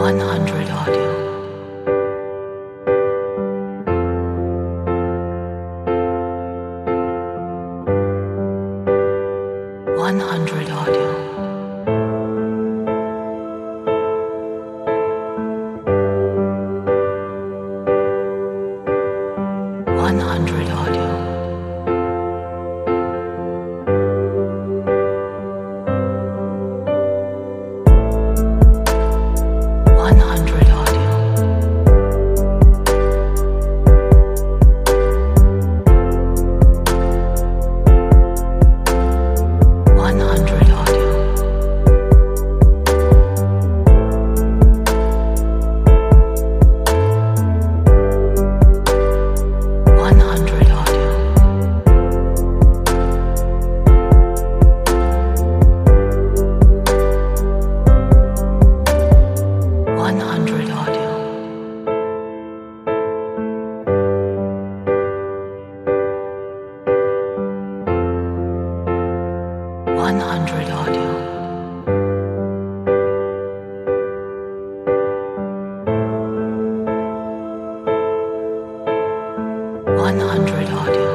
100 Audio. 100 Audio. 100 Audio. 100 Audio. 100 Audio. 100 Audio. 100 Audio. 100 Audio. 100 Audio.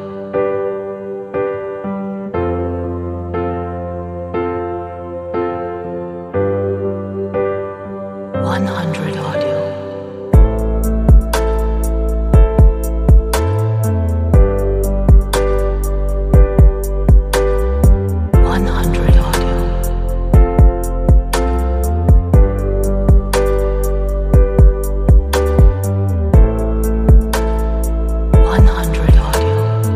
100 Audio. 100 Audio. 100 Audio.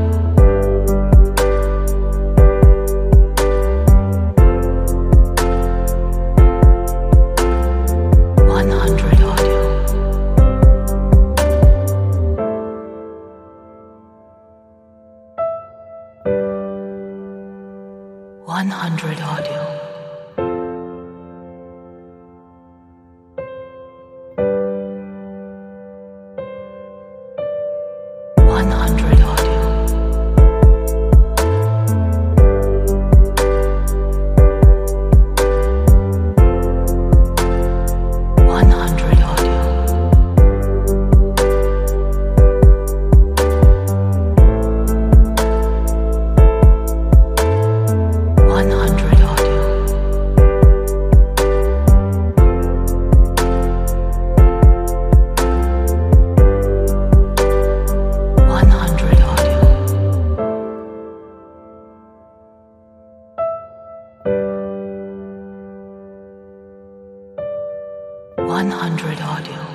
100 Audio. 100 Audio. 100 Audio. 100 Audio. 100 Audio. 100 Audio. 100 Audio.